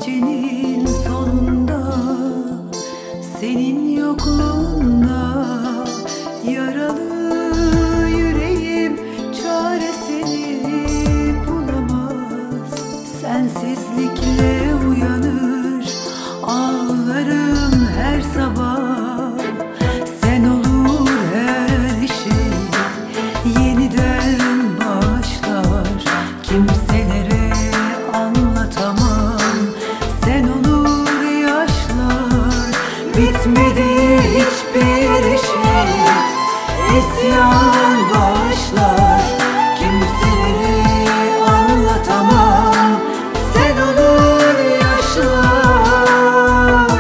Gecenin sonunda, senin yokluğunda, yaralı yüreğim çaresini bulamaz. Sensizlikle uyanır, ağlarım her sabah. Sen olur her şey yeniden başlar. Kimselere anlatamam, sen olur yaşlar. Bitmedi hiçbir şey, isyan başlar. Kimselere anlatamam, sen olur yaşlar.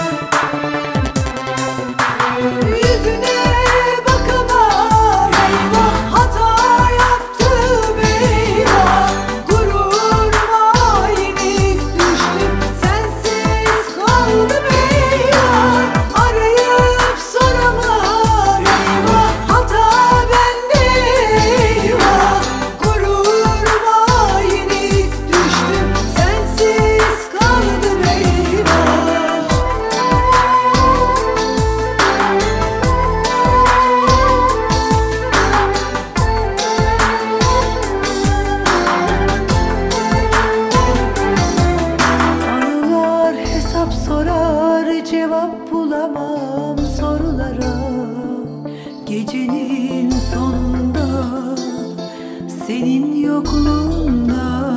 Yüzüne bakamam, eyvah hata yaptım, eyvah. Gururuma yenik düştüm, sensiz kaldım, eyvah. Arayıp soramam, eyvah hata bende, eyvah. Gururuma yenik düştüm, sensiz kaldım, eyvah. Anılar hesap sorar, cevap bulamam sorulara. Gecenin sonunda, senin yokluğunda,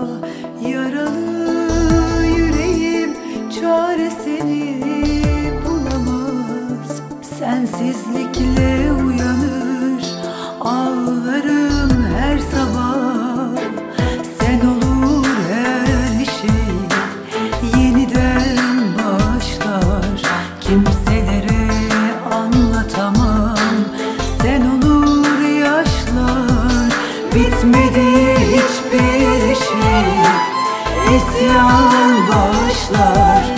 yaralı yüreğim çaresini bulamaz. Sensizlikle uyanır, ağlarım her sabah. Sen olur her şey yeniden başlar. Kimselere anlatamam, sen olur yaşlar. Bitmedi hiçbir şey, isyan başlar.